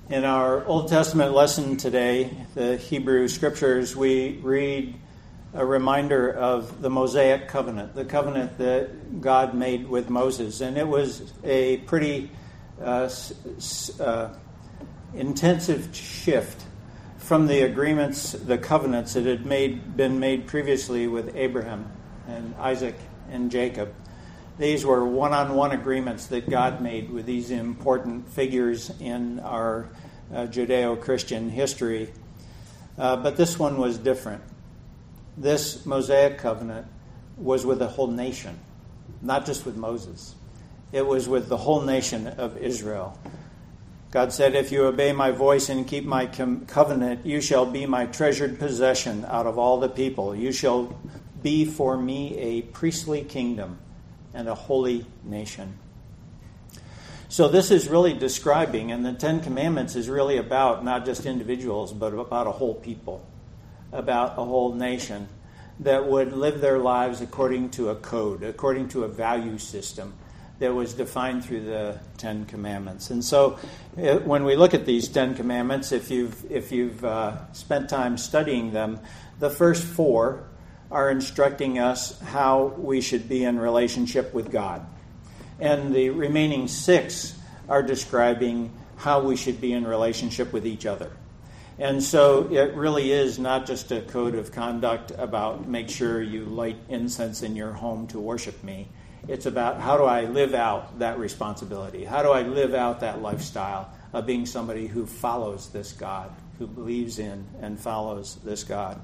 In our Old Testament lesson today, the Hebrew Scriptures, we read a reminder of the Mosaic covenant, the covenant that God made with Moses. And it was a pretty intensive shift from the agreements, the covenants that had been made previously with Abraham and Isaac and Jacob. These were one-on-one agreements that God made with these important figures in our Judeo-Christian history. But this one was different. This Mosaic covenant was with the whole nation, not just with Moses. It was with the whole nation of Israel. God said, "If you obey my voice and keep my covenant, you shall be my treasured possession out of all the people. You shall be for me a priestly kingdom and a holy nation." So this is really describing, and the Ten Commandments is really about not just individuals, but about a whole people, about a whole nation that would live their lives according to a code, according to a value system that was defined through the Ten Commandments. And so when we look at these Ten Commandments, if you've spent time studying them, the first four are instructing us how we should be in relationship with God. And the remaining six are describing how we should be in relationship with each other. And so it really is not just a code of conduct about make sure you light incense in your home to worship me. It's about how do I live out that responsibility? How do I live out that lifestyle of being somebody who follows this God, who believes in and follows this God?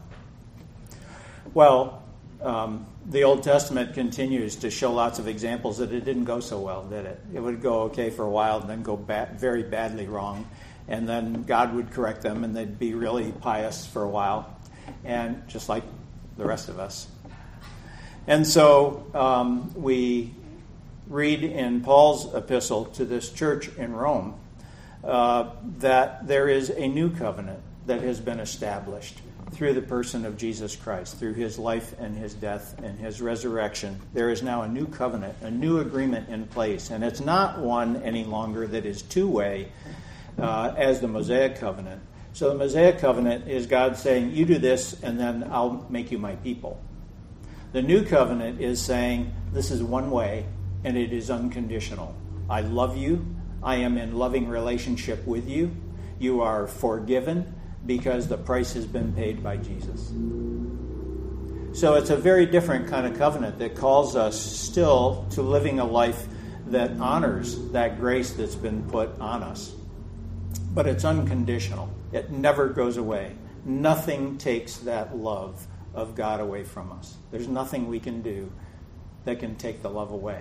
Well, the Old Testament continues to show lots of examples that it didn't go so well, did it? It would go okay for a while and then go very badly wrong. And then God would correct them and they'd be really pious for a while, and just like the rest of us. And so we read in Paul's epistle to this church in Rome that there is a new covenant that has been established through the person of Jesus Christ, through his life and his death and his resurrection. There is now a new covenant, a new agreement in place. And it's not one any longer that is two-way as the Mosaic covenant. So the Mosaic covenant is God saying, you do this and then I'll make you my people. The new covenant is saying, this is one way and it is unconditional. I love you. I am in loving relationship with you. You are forgiven because the price has been paid by Jesus. So it's a very different kind of covenant that calls us still to living a life that honors that grace that's been put on us. But it's unconditional. It never goes away. Nothing takes that love of God away from us. There's nothing we can do that can take the love away.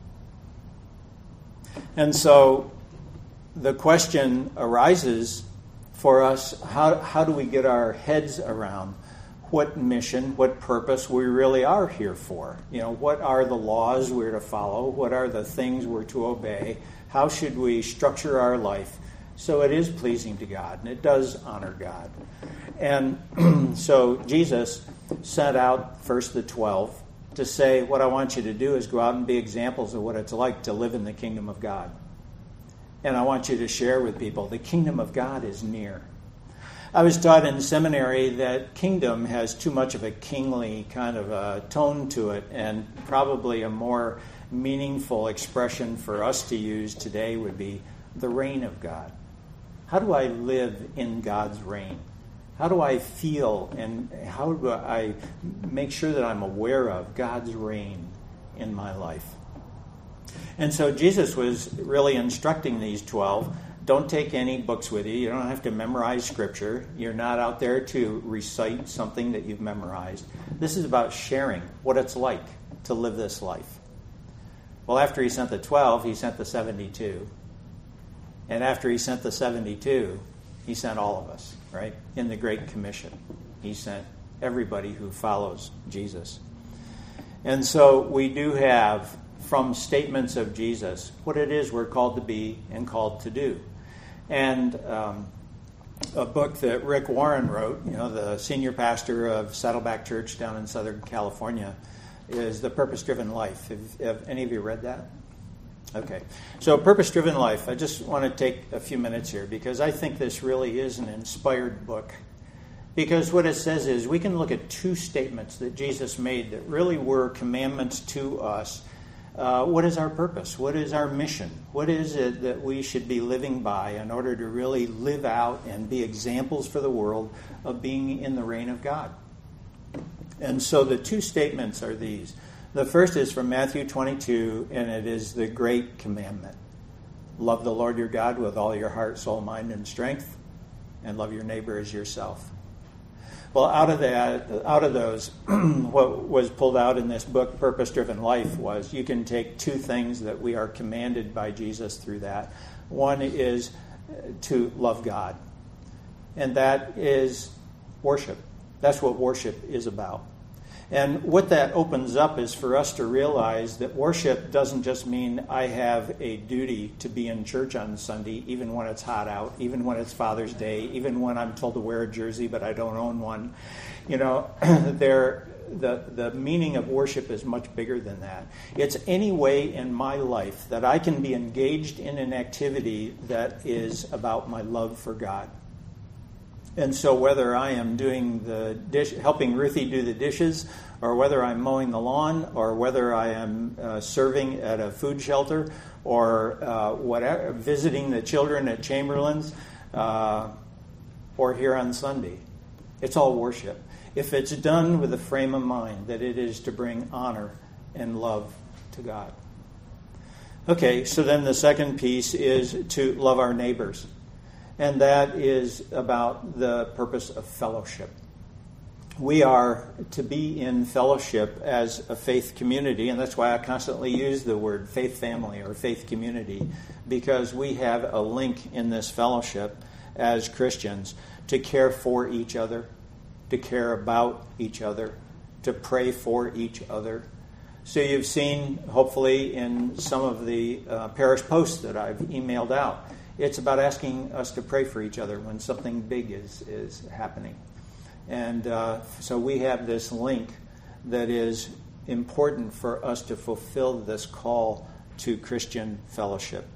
And so the question arises for us, how do we get our heads around what mission, what purpose we really are here for? You know, what are the laws we're to follow? What are the things we're to obey? How should we structure our life so it is pleasing to God and it does honor God? And so Jesus sent out first the 12 to say, what I want you to do is go out and be examples of what it's like to live in the kingdom of God. And I want you to share with people, the kingdom of God is near. I was taught in seminary that kingdom has too much of a kingly kind of a tone to it, and probably a more meaningful expression for us to use today would be the reign of God. How do I live in God's reign? How do I feel and how do I make sure that I'm aware of God's reign in my life? And so Jesus was really instructing these 12, don't take any books with you. You don't have to memorize Scripture. You're not out there to recite something that you've memorized. This is about sharing what it's like to live this life. Well, after he sent the 12, he sent the 72. And after he sent the 72, he sent all of us, right? In the Great Commission. He sent everybody who follows Jesus. And so we do have, from statements of Jesus, what it is we're called to be and called to do. And a book that Rick Warren wrote, the senior pastor of Saddleback Church down in Southern California, is The Purpose-Driven Life. Have any of you read that? Okay, so Purpose-Driven Life. I just want to take a few minutes here because I think this really is an inspired book. Because what it says is we can look at two statements that Jesus made that really were commandments to us. What is our purpose? What is our mission? What is it that we should be living by in order to really live out and be examples for the world of being in the reign of God? And so the two statements are these. The first is from Matthew 22, and it is the great commandment. Love the Lord your God with all your heart, soul, mind, and strength, and love your neighbor as yourself. Well, out of those, what was pulled out in this book, Purpose-Driven Life, was you can take two things that we are commanded by Jesus through that. One is to love God, and that is worship. That's what worship is about. And what that opens up is for us to realize that worship doesn't just mean I have a duty to be in church on Sunday, even when it's hot out, even when it's Father's Day, even when I'm told to wear a jersey but I don't own one. You know, the meaning of worship is much bigger than that. It's any way in my life that I can be engaged in an activity that is about my love for God. And so whether I am doing helping Ruthie do the dishes, or whether I'm mowing the lawn, or whether I am serving at a food shelter, or whatever, visiting the children at Chamberlain's, or here on Sunday, it's all worship. If it's done with a frame of mind that it is to bring honor and love to God. Okay, so then the second piece is to love our neighbors. And that is about the purpose of fellowship. We are to be in fellowship as a faith community, and that's why I constantly use the word faith family or faith community, because we have a link in this fellowship as Christians to care for each other, to care about each other, to pray for each other. So you've seen, hopefully, in some of the parish posts that I've emailed out, it's about asking us to pray for each other when something big is happening. And so we have this link that is important for us to fulfill this call to Christian fellowship.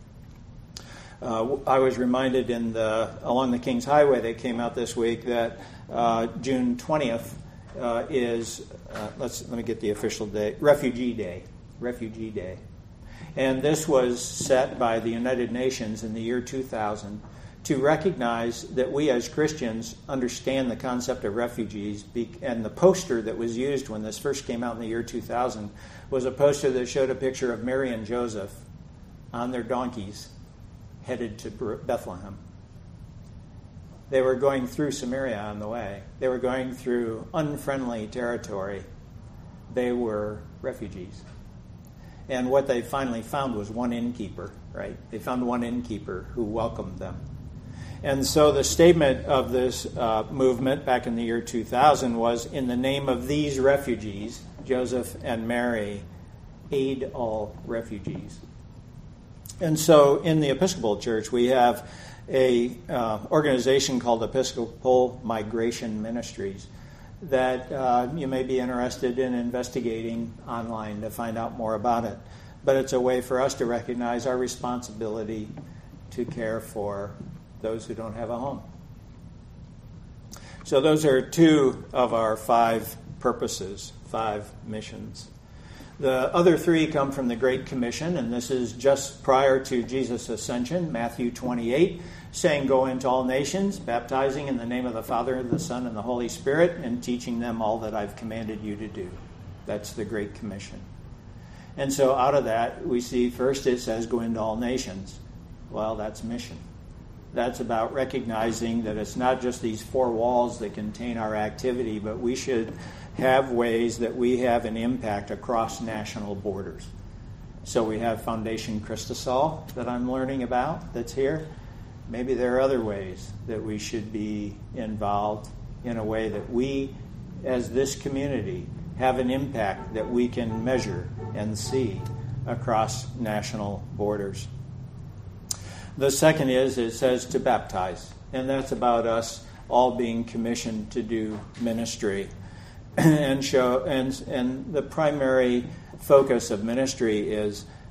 I was reminded along the King's Highway that came out this week that June 20th is, let me get the official date, Refugee Day. And this was set by the United Nations in the year 2000 to recognize that we as Christians understand the concept of refugees. And the poster that was used when this first came out in the year 2000 was a poster that showed a picture of Mary and Joseph on their donkeys headed to Bethlehem. They were going through Samaria on the way. They were going through unfriendly territory. They were refugees. And what they finally found was one innkeeper, right? They found one innkeeper who welcomed them. And so the statement of this movement back in the year 2000 was, in the name of these refugees, Joseph and Mary, aid all refugees. And so in the Episcopal Church, we have a organization called Episcopal Migration Ministries that you may be interested in investigating online to find out more about it. But it's a way for us to recognize our responsibility to care for those who don't have a home. So those are two of our 5 purposes, 5 missions. The other 3 come from the Great Commission, and this is just prior to Jesus' ascension, Matthew 28, saying, "Go into all nations, baptizing in the name of the Father, the Son, and the Holy Spirit, and teaching them all that I've commanded you to do." That's the Great Commission. And so out of that, we see first it says, "Go into all nations." Well, that's mission. That's about recognizing that it's not just these 4 walls that contain our activity, but we should have ways that we have an impact across national borders. So we have Foundation Christosol that I'm learning about that's here. Maybe there are other ways that we should be involved in a way that we, as this community, have an impact that we can measure and see across national borders. The second is, it says to baptize, and that's about us all being commissioned to do ministry and show. And the primary focus of ministry is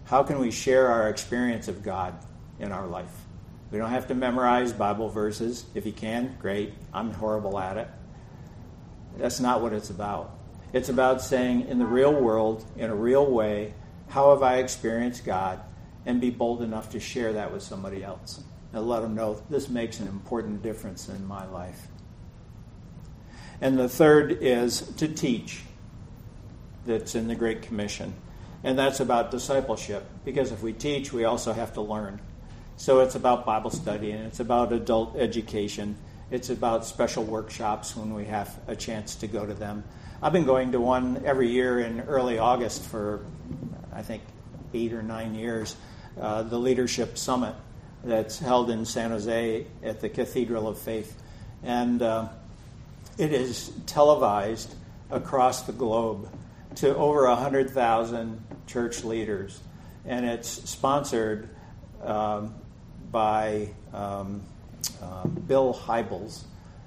how can we share our experience of God in our life? We don't have to memorize Bible verses. If you can, great. I'm horrible at it. That's not what it's about. It's about saying, in the real world, in a real way, how have I experienced God? And be bold enough to share that with somebody else. And let them know this makes an important difference in my life. And the third is to teach. That's in the Great Commission. And that's about discipleship. Because if we teach, we also have to learn. So it's about Bible study, and it's about adult education. It's about special workshops when we have a chance to go to them. I've been going to one every year in early August for, I think, 8 or 9 years, the Leadership Summit that's held in San Jose at the Cathedral of Faith. And it is televised across the globe to over 100,000 church leaders. And it's sponsored by Bill Hybels,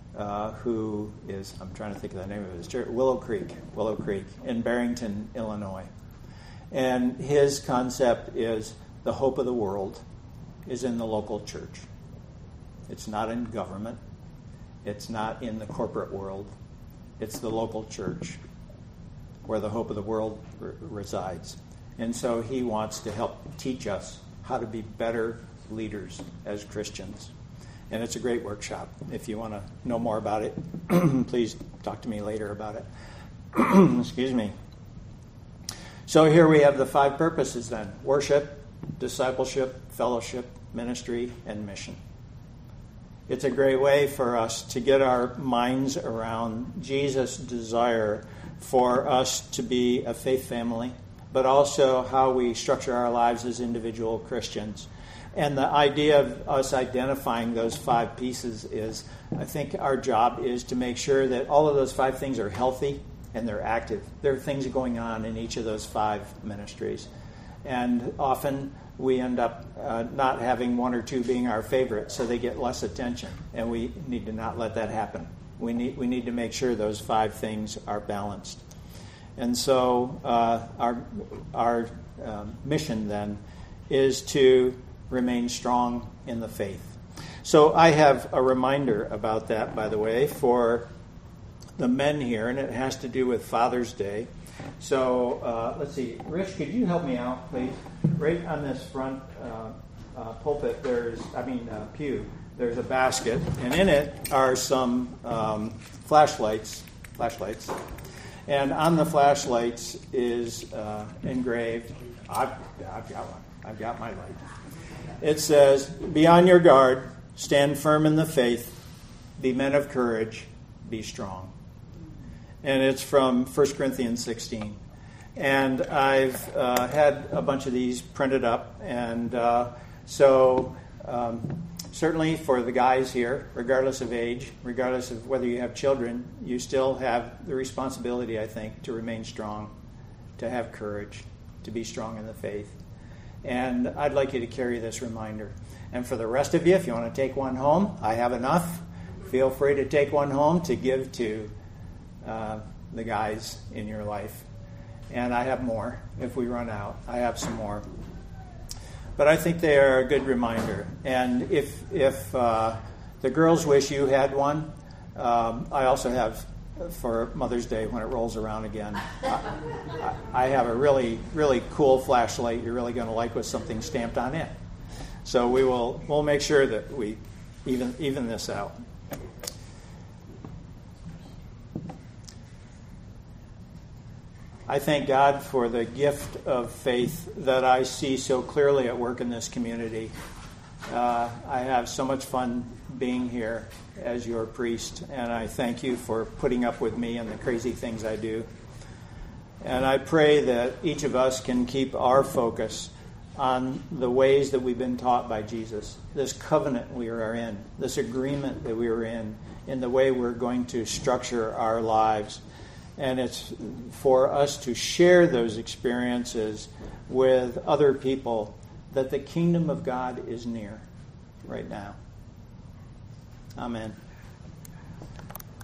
who is, I'm trying to think of the name of his church, Willow Creek in Barrington, Illinois. And his concept is the hope of the world is in the local church. It's not in government. It's not in the corporate world. It's the local church where the hope of the world resides. And so he wants to help teach us how to be better leaders as Christians. And it's a great workshop. If you want to know more about it, please talk to me later about it. Excuse me. So here we have the 5 purposes then: worship, discipleship, fellowship, ministry, and mission. It's a great way for us to get our minds around Jesus' desire for us to be a faith family, but also how we structure our lives as individual Christians. And the idea of us identifying those 5 pieces is, I think our job is to make sure that all of those 5 things are healthy and they're active. There are things going on in each of those 5 ministries. And often we end up not having 1 or 2 being our favorite, so they get less attention. And we need to not let that happen. We need to make sure those 5 things are balanced. And so our mission then is to remain strong in the faith. So I have a reminder about that, by the way, for the men here, and it has to do with Father's Day. So let's see. Rich, could you help me out, please? Right on this front pulpit, pew, there's a basket, and in it are some flashlights. And on the flashlights is engraved, I've got one. I've got my light. It says, "Be on your guard, stand firm in the faith, be men of courage, be strong." And it's from 1 Corinthians 16. And I've had a bunch of these printed up. And certainly for the guys here, regardless of age, regardless of whether you have children, you still have the responsibility, I think, to remain strong, to have courage, to be strong in the faith. And I'd like you to carry this reminder. And for the rest of you, if you want to take one home, I have enough. Feel free to take one home to give to the guys in your life. And I have more if we run out. I have some more. But I think they are a good reminder. And if the girls wish you had one, I also have, for Mother's Day when it rolls around again, I have a really, really cool flashlight you're really going to like with something stamped on it. So we'll make sure that we even this out. I thank God for the gift of faith that I see so clearly at work in this community. I have so much fun being here as your priest, and I thank you for putting up with me and the crazy things I do. And I pray that each of us can keep our focus on the ways that we've been taught by Jesus, this covenant we are in, this agreement that we are in the way we're going to structure our lives. And it's for us to share those experiences with other people, that the kingdom of God is near right now. Amen.